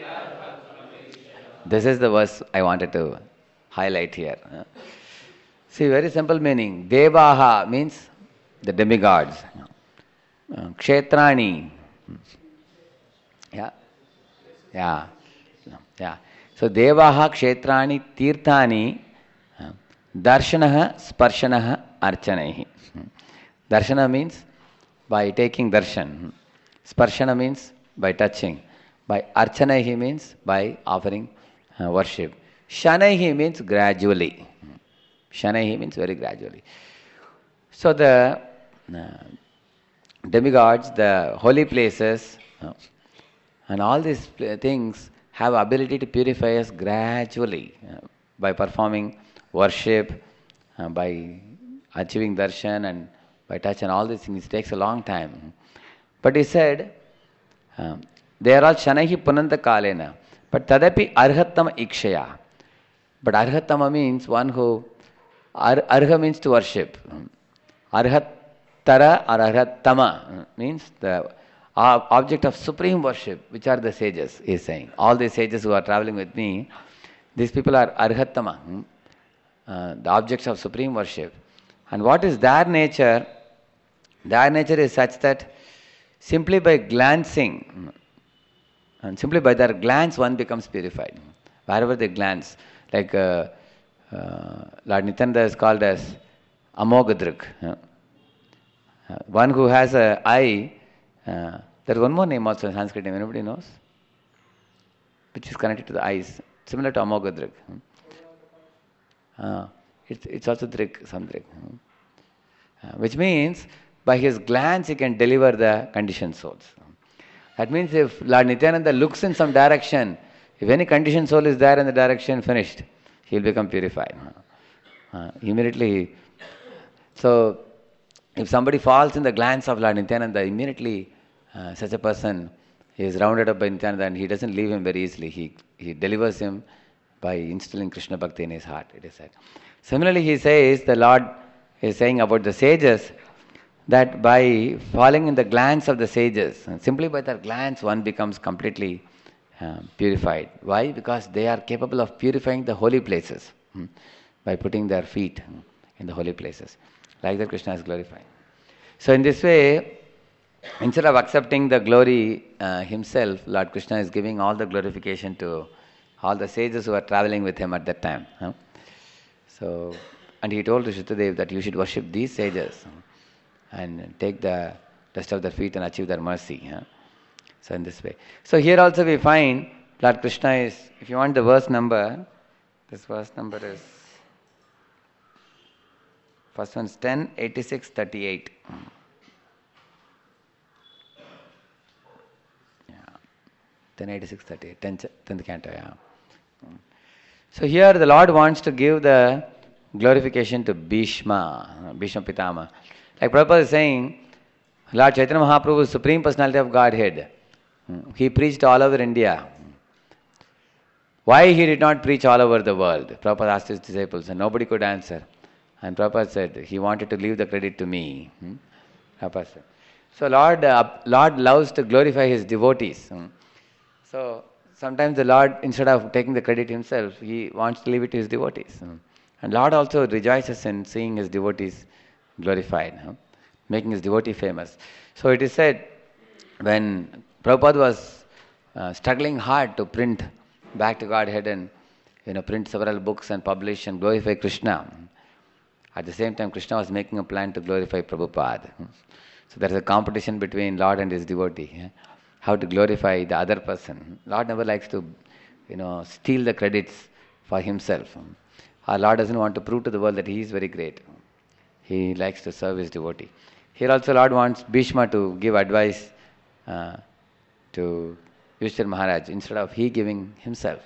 This is the verse I wanted to highlight here. See, very simple meaning. Devaha means the demigods. Kshetrani. Yeah. Yeah. Yeah. So, Devaha Kshetrani Tirthani Darshanaha Sparshanaha Archanaihi. Darshana means by taking darshan. Sparshana means by touching. By Archanaihi means by offering uh, worship. Shanaihi means gradually. Shanaihi means very gradually. So the uh, demigods, the holy places, uh, and all these things have ability to purify us gradually uh, by performing worship, uh, by achieving darshan and by touch and all these things. It takes a long time. But he said, um, they are all shanahi punanta kalena, but tadapi arhatama ikshaya. But arhatama means one who, ar, arha means to worship. Arhatara or arhatama means the object of supreme worship, which are the sages, he is saying. All the sages who are traveling with me, these people are arhatama, uh, the objects of supreme worship. And what is their nature? Their nature is such that simply by glancing, and simply by their glance, one becomes purified. Wherever they glance, like uh, uh, Lord Nityananda is called as Amoghadrik. Uh, one who has an eye, uh, there is one more name also in Sanskrit name, anybody knows? Which is connected to the eyes, similar to Amoghadrik. Uh, it's, it's also Drik, some Drik. Uh, which means by his glance he can deliver the conditioned souls. That means if Lord Nityananda looks in some direction, if any conditioned soul is there in the direction, finished, he will become purified. Uh, immediately, so if somebody falls in the glance of Lord Nityananda, immediately uh, such a person is rounded up by Nityananda and he doesn't leave him very easily. He, he delivers him by instilling Krishna Bhakti in his heart, it is said. Similarly, he says, the Lord is saying about the sages, that by falling in the glance of the sages, simply by their glance, one becomes completely uh, purified. Why? Because they are capable of purifying the holy places hmm, by putting their feet hmm, in the holy places. Like that, Krishna is glorified. So in this way, instead of accepting the glory uh, himself, Lord Krishna is giving all the glorification to all the sages who are traveling with him at that time. Huh? So, and he told Rishyatadev that you should worship these sages and take the dust of their feet and achieve their mercy. Huh? So in this way. So here also we find Lord Krishna is, if you want the verse number, this verse number is, first one is ten eighty-six thirty-eight. Yeah, ten eighty-six thirty-eight, tenth canto, yeah. So here the Lord wants to give the glorification to Bhishma, Bhishma Pitama. Like Prabhupada is saying, Lord Chaitanya Mahaprabhu is Supreme Personality of Godhead. He preached all over India. Why he did not preach all over the world? Prabhupada asked his disciples and nobody could answer. And Prabhupada said, he wanted to leave the credit to me. Hmm? Prabhupada said. So Lord, uh, Lord loves to glorify his devotees. Hmm? So sometimes the Lord, instead of taking the credit himself, he wants to leave it to his devotees. Hmm? And Lord also rejoices in seeing his devotees glorified, huh? Making his devotee famous. So it is said, when Prabhupada was uh, struggling hard to print back to Godhead and you know print several books and publish and glorify Krishna, at the same time Krishna was making a plan to glorify Prabhupada. So there is a competition between Lord and his devotee, yeah? How to glorify the other person. Lord never likes to you know steal the credits for himself. Our Lord doesn't want to prove to the world that he is very great. He likes to serve his devotee. Here also Lord wants Bhishma to give advice uh, to Yudhishthira Maharaj instead of he giving himself.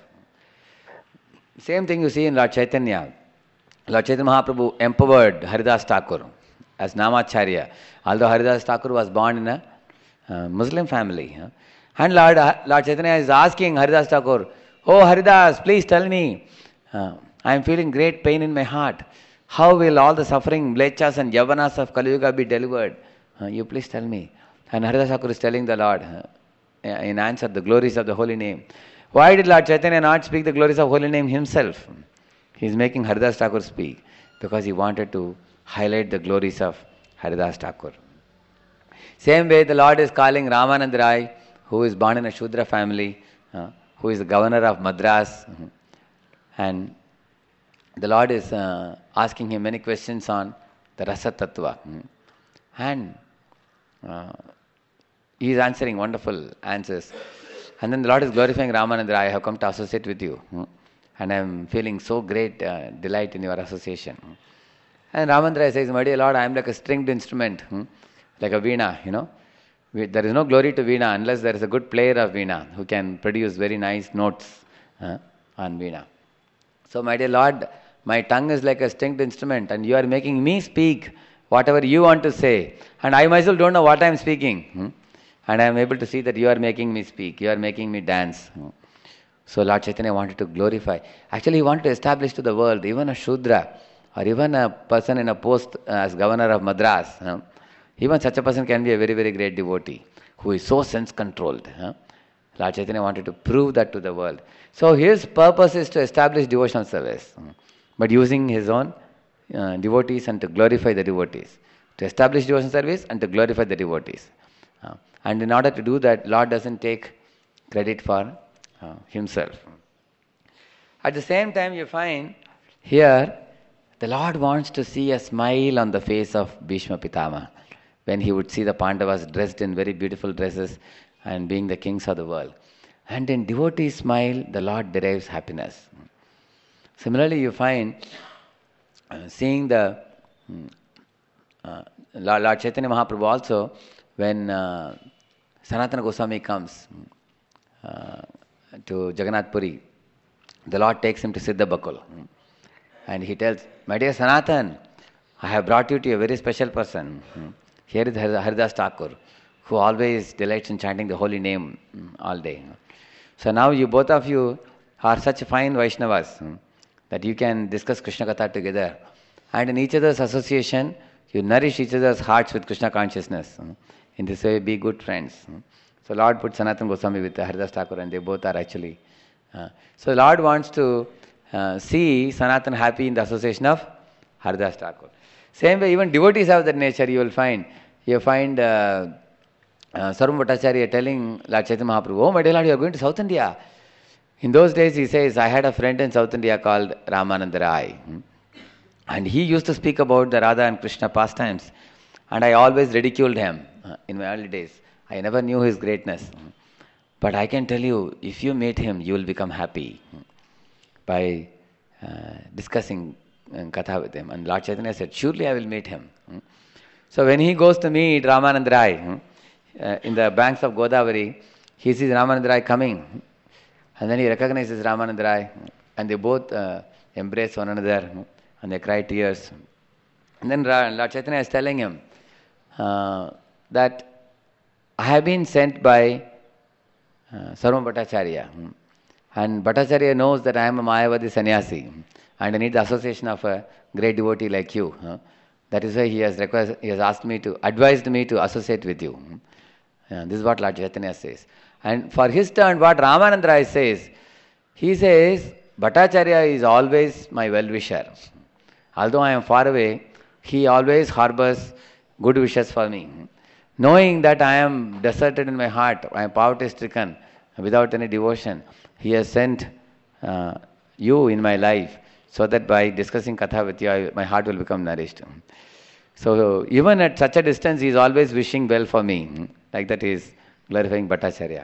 Same thing you see in Lord Chaitanya. Lord Chaitanya Mahaprabhu empowered Haridas Thakur as Namacharya. Although Haridas Thakur was born in a uh, Muslim family. Huh? And Lord, uh, Lord Chaitanya is asking Haridas Thakur, oh Haridas, please tell me, uh, I am feeling great pain in my heart. How will all the suffering, mlechas and yavanas of Kali Yuga be delivered? Uh, you please tell me. And Haridas Thakur is telling the Lord, uh, in answer, the glories of the holy name. Why did Lord Chaitanya not speak the glories of holy name himself? He is making Haridas Thakur speak because he wanted to highlight the glories of Haridas Thakur. Same way the Lord is calling Ramanand Rai, who is born in a Shudra family, uh, who is the governor of Madras, uh, and the Lord is uh, asking him many questions on the Rasa Tattva. Uh, and uh, he is answering wonderful answers. And then the Lord is glorifying Ramanand Rai, I have come to associate with you. Uh, and I'm feeling so great uh, delight in your association. And Ramandra says, my dear Lord, I am like a stringed instrument, hmm? like a veena, you know. We, there is no glory to veena unless there is a good player of veena who can produce very nice notes uh, on veena. So, my dear Lord, my tongue is like a stringed instrument and you are making me speak whatever you want to say. And I myself don't know what I am speaking. Hmm? And I am able to see that you are making me speak, you are making me dance. Hmm? So, Lord Chaitanya wanted to glorify. Actually, he wanted to establish to the world, even a Shudra, or even a person in a post as governor of Madras, huh? Even such a person can be a very, very great devotee who is so sense-controlled. Huh? Lord Chaitanya wanted to prove that to the world. So his purpose is to establish devotional service, but using his own uh, devotees and to glorify the devotees. To establish devotional service and to glorify the devotees. Uh, and in order to do that, Lord doesn't take credit for uh, himself. At the same time, you find here, the Lord wants to see a smile on the face of Bhishma Pitama when he would see the Pandavas dressed in very beautiful dresses and being the kings of the world. And in devotee smile, the Lord derives happiness. Similarly, you find uh, seeing the uh, Lord, Lord Chaitanya Mahaprabhu also, when uh, Sanatana Goswami comes uh, to Jagannath Puri, the Lord takes him to Siddha Bakul. And he tells, my dear Sanatan, I have brought you to a very special person. Here is Haridas Thakur, who always delights in chanting the holy name all day. So now you both of you are such fine Vaishnavas that you can discuss Krishna Katha together. And in each other's association, you nourish each other's hearts with Krishna consciousness. In this way, be good friends. So Lord put Sanatana Goswami with Haridas Thakur and they both are actually... Uh, so Lord wants to uh, see Sanatana happy in the association of Haridas Thakur. Same way, even devotees have that nature, you will find. You find uh, uh, Sarvam Bhattacharya telling Lord Chaitanya Mahaprabhu, oh my dear Lord, you are going to South India. In those days, he says, I had a friend in South India called Ramananda Rai. Hmm? And he used to speak about the Radha and Krishna pastimes. And I always ridiculed him uh, in my early days. I never knew his greatness. Hmm? But I can tell you, if you meet him, you will become happy hmm? by uh, discussing uh, Katha with him. And Lord Chaitanya said, surely I will meet him. Hmm? So when he goes to meet Ramananda Rai hmm, uh, in the banks of Godavari, he sees Ramananda Rai coming. And then he recognizes Ramananda Rai. And they both uh, embrace one another. Hmm, and they cry tears. And then Lord Chaitanya is telling him uh, that I have been sent by uh, Sarvam Bhattacharya. Hmm, and Bhattacharya knows that I am a Mayavadi sannyasi. Hmm, and I need the association of a great devotee like you. Hmm. That is why he has request, he has asked me to, advised me to associate with you. Yeah, this is what Lord Chaitanya says. And for his turn, what Ramananda Rai says, he says, Bhattacharya is always my well-wisher. Although I am far away, he always harbors good wishes for me. Knowing that I am deserted in my heart, I am poverty-stricken, without any devotion, he has sent uh, you in my life, so that by discussing Katha with you, I, my heart will become nourished. So even at such a distance, he is always wishing well for me. Like that he is glorifying Bhattacharya.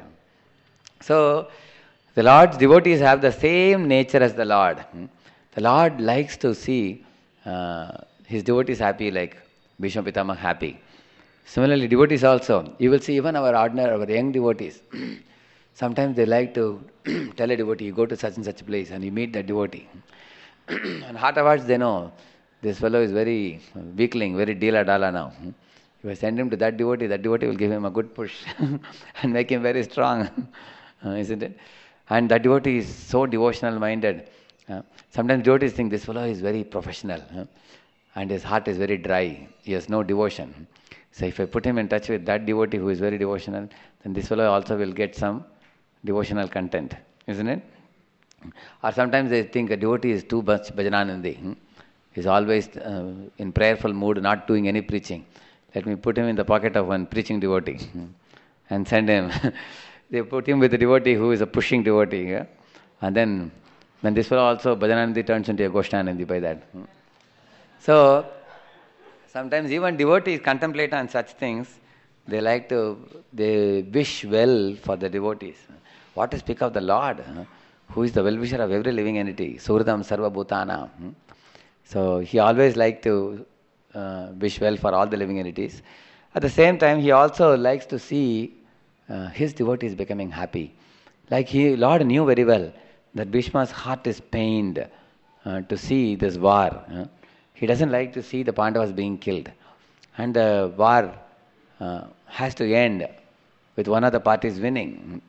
So the Lord's devotees have the same nature as the Lord. The Lord likes to see uh, his devotees happy, like Bhishma Pitama happy. Similarly, devotees also. You will see even our ordinary, our young devotees. Sometimes they like to tell a devotee, you go to such and such place and you meet that devotee. And heart of hearts, they know this fellow is very weakling, very dila dala now. If I send him to that devotee, that devotee will give him a good push and make him very strong, uh, isn't it? And that devotee is so devotional minded. Uh, sometimes devotees think this fellow is very professional uh, and his heart is very dry. He has no devotion. So if I put him in touch with that devotee who is very devotional, then this fellow also will get some devotional content, isn't it? Or sometimes they think a devotee is too much bhajananandi. Hmm? He's always uh, in prayerful mood, not doing any preaching. Let me put him in the pocket of one preaching devotee hmm? and send him. They put him with a devotee who is a pushing devotee. Yeah? And then, then this fellow also, bhajananandi turns into a goshtanandi by that. Hmm? So, sometimes even devotees contemplate on such things. They like to, they wish well for the devotees. What to speak of the Lord, huh? who is the well-wisher of every living entity, Suhridam Sarva Bhutana. Hmm? So he always liked to uh, wish well for all the living entities. At the same time, he also likes to see uh, his devotees becoming happy. Like he, Lord knew very well that Bhishma's heart is pained uh, to see this war. Uh. He doesn't like to see the Pandavas being killed. And the war uh, has to end with one of the parties winning.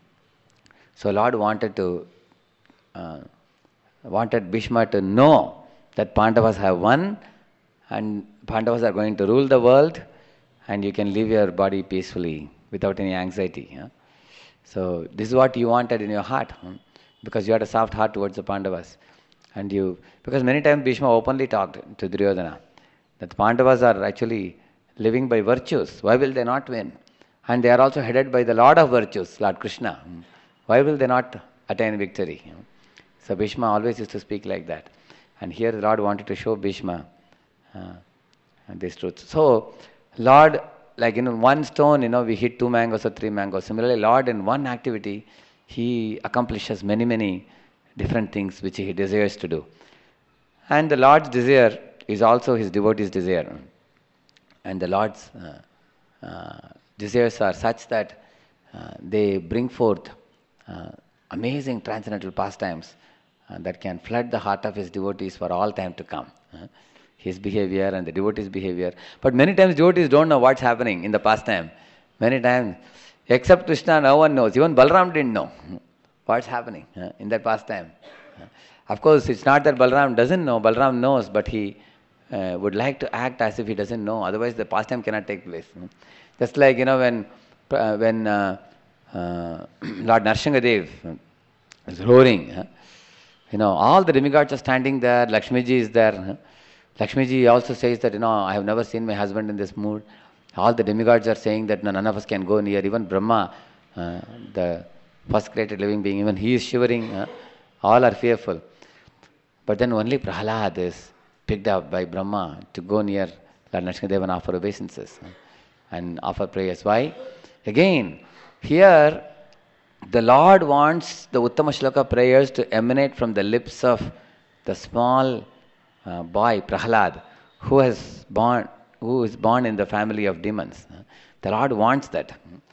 So Lord wanted to uh, wanted Bhishma to know that Pandavas have won and Pandavas are going to rule the world and you can live your body peacefully without any anxiety. Yeah? So this is what you wanted in your heart, hmm? because you had a soft heart towards the Pandavas. And you, because many times Bhishma openly talked to Duryodhana that the Pandavas are actually living by virtues. Why will they not win? And they are also headed by the Lord of virtues, Lord Krishna. Hmm? Why will they not attain victory? Hmm? So Bhishma always used to speak like that. And here the Lord wanted to show Bhishma uh, this truth. So Lord, like in one stone, you know, we hit two mangoes or three mangoes. Similarly, Lord in one activity, He accomplishes many, many different things which He desires to do. And the Lord's desire is also His devotees' desire. And the Lord's uh, uh, desires are such that uh, they bring forth uh, amazing transcendental pastimes uh, that can flood the heart of His devotees for all time to come. Uh, his behavior and the devotees' behavior. But many times devotees don't know what's happening in the pastime. Many times, except Krishna, no one knows. Even Balram didn't know what's happening uh, in that pastime. Uh, of course, it's not that Balram doesn't know. Balram knows, but he uh, would like to act as if he doesn't know. Otherwise, the pastime cannot take place. Uh, just like, you know, when uh, when uh, uh, Lord Narsinghadev is roaring, uh, you know, all the demigods are standing there. Lakshmiji is there. Uh, Lakshmiji also says that, you know, I have never seen my husband in this mood. All the demigods are saying that no, none of us can go near. Even Brahma, uh, the first created living being, even he is shivering. Uh, all are fearful. But then only Prahalad is picked up by Brahma to go near Lord Narsinghadev and offer obeisances uh, and offer prayers. Why? Again, here the Lord wants the Uttama Shloka prayers to emanate from the lips of the small Uh, boy Prahalad, who has born, who is born in the family of demons. The Lord wants that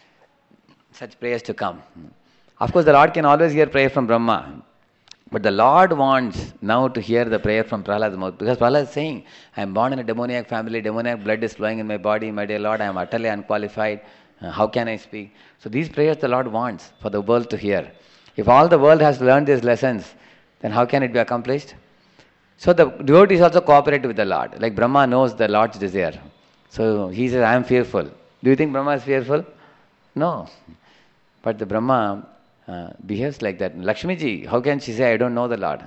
such prayers to come. Of course, the Lord can always hear prayer from Brahma, but the Lord wants now to hear the prayer from Prahalad's mouth, because Prahalad is saying, "I am born in a demoniac family. Demoniac blood is flowing in my body. My dear Lord, I am utterly unqualified. Uh, how can I speak?" So these prayers the Lord wants for the world to hear. If all the world has learned these lessons, then how can it be accomplished? So the devotees also cooperate with the Lord. Like Brahma knows the Lord's desire. So he says, I am fearful. Do you think Brahma is fearful? No. But the Brahma uh, behaves like that. Lakshmiji, how can she say, I don't know the Lord?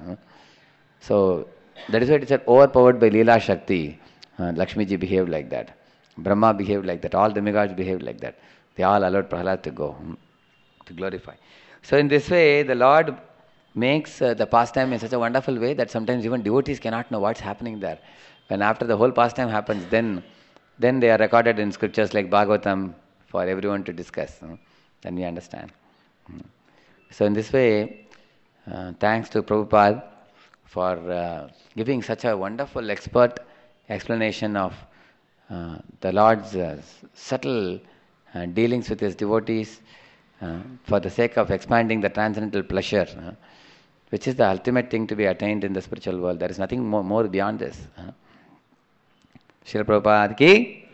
So that is why it said, overpowered by Leela Shakti. Uh, Lakshmiji behaved like that. Brahma behaved like that. All demigods behaved like that. They all allowed Prahalad to go, to glorify. So in this way, the Lord makes uh, the pastime in such a wonderful way that sometimes even devotees cannot know what's happening there. When after the whole pastime happens, then then they are recorded in scriptures like Bhagavatam for everyone to discuss. You know? Then we understand. So in this way, uh, thanks to Prabhupada for uh, giving such a wonderful expert explanation of uh, the Lord's uh, subtle uh, dealings with His devotees uh, for the sake of expanding the transcendental pleasure, uh, which is the ultimate thing to be attained in the spiritual world. There is nothing more, more beyond this. Srila Prabhupada ki